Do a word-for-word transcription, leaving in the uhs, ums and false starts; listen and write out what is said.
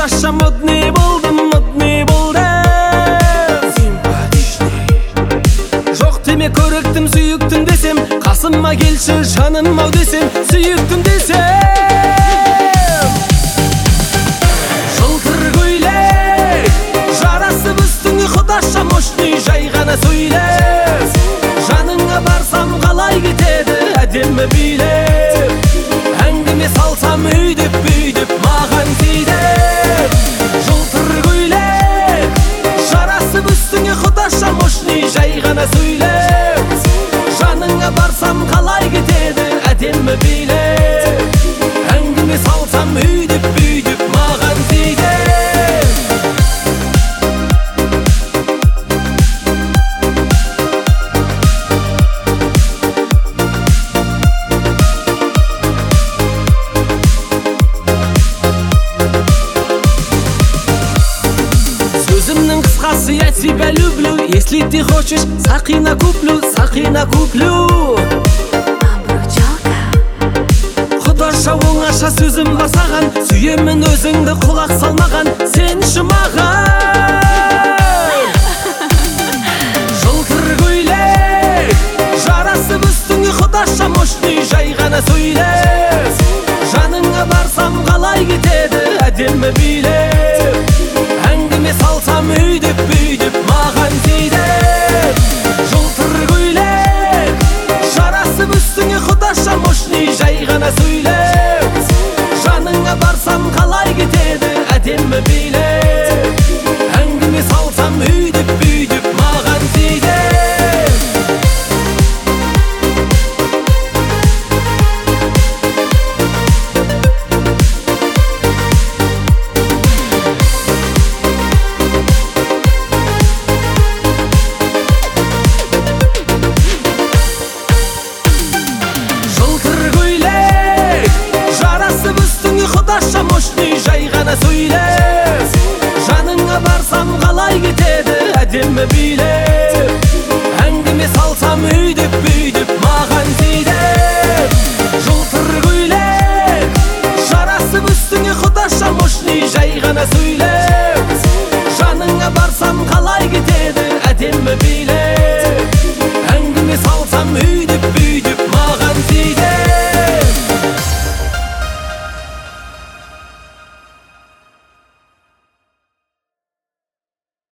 Кудаша модный болдым, модный болдым. Симпатичный. Жоқ деме көріктім, сүйіктім десем, қасыма келші жаным ау десем, сүйіктім десем. Жылтыр көйлек жарасып үстіңе, құдаша мощный, жай ғана сөйлес. Жаныңа барсам қалай кетеді әдемі билеп. Әңгіме салсам өйдіп бүйдіп маған тиді. Жылтыр көйлек жарасып үстіңе, құдаша мощный, жай ғана сөйлес. Жаныңа барсам қалай кетеді әдемі билеп. Әңгіме салсам өйдіп бүйдіп маған тиді. Я тебя люблю, если ты хочешь, сақина куплю, сақина куплю. Құдаша оңаша сөзім бар саған, сүйемін өзіңді құлақ салмаған, сен үшін маған. Жылтыр көйлек жарасып үстіңе, құдаша мощный, жай ғана сөйлес. Жаныңа барсам қалай кетеді әдемі билеп. Әңгіме салсам өйдіп бүйдіп маған тиді. Жылтыр көйлек жарасып үстіңе, құдаша мощный, жай ғана сөйлес. Жаныңа барсам қалай кетеді әдемі билеп. Әңгіме салсам өйдіп бүйдіп маған тиді. Құдаша мощный, жай ғана сөйлес. Жаныңа барсам қалай кетеді әдемі билеп.